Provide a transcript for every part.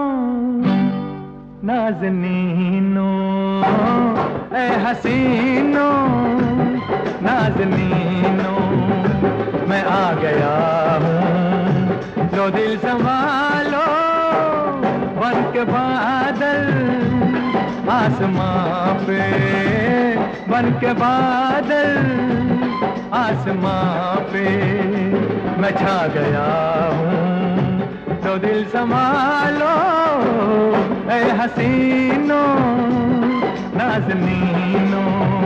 नाज़नीनो ए हसीनो नाज़नीनो मैं आ गया हूँ लो दिल संभालो बन के बादल आसमां पे बन के बादल आसमां पे मैं छा गया हूँ तो दिल संभालो ए हसीनो नाज़नीनो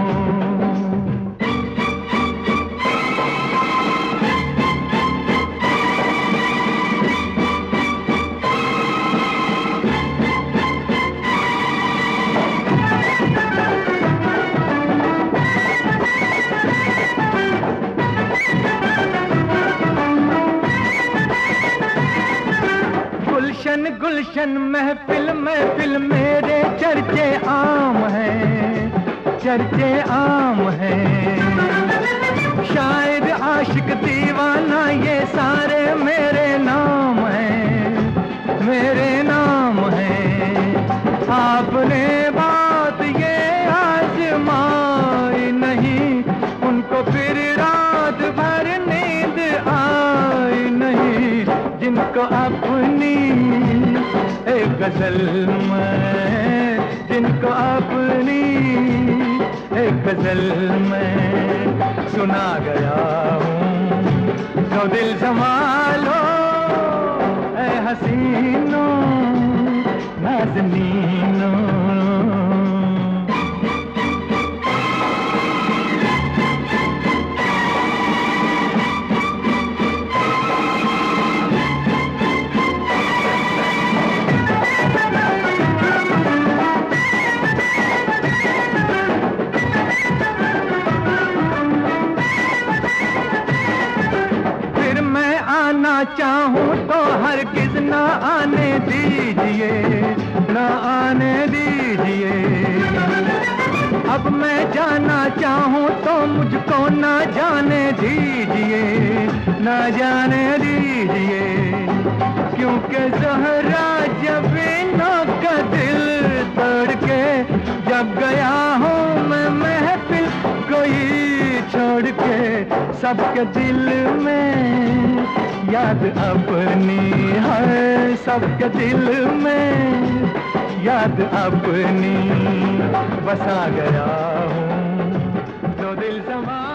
गुलशन गुलशन महफिल महफिल मेरे चर्चे आम हैं चर्चे आम हैं शायद आशिक दीवाना ये सारे मेरे नाम हैं मेरे नाम हैं आपने बात ये आजमाई नहीं उनको फिर रात भर नींद आई नहीं जिनको अपनी एक गजल में जिनको अपनी एक गजल में सुना गया हूँ तो दिल संभालो ए हसीनो नाज़नीनो चाहूं तो हरगिज़ ना आने दीजिए ना आने दीजिए अब मैं जाना चाहूं तो मुझको ना जाने दीजिए ना जाने दीजिए क्योंकि ज़हरा जब इन्हों का दिल तोड़ के जब गया हूँ मैं महफिल कोई छोड़ के सबके दिल में याद अपनी है सबके दिल में याद अपनी बसा गया हूँ तो दिल समा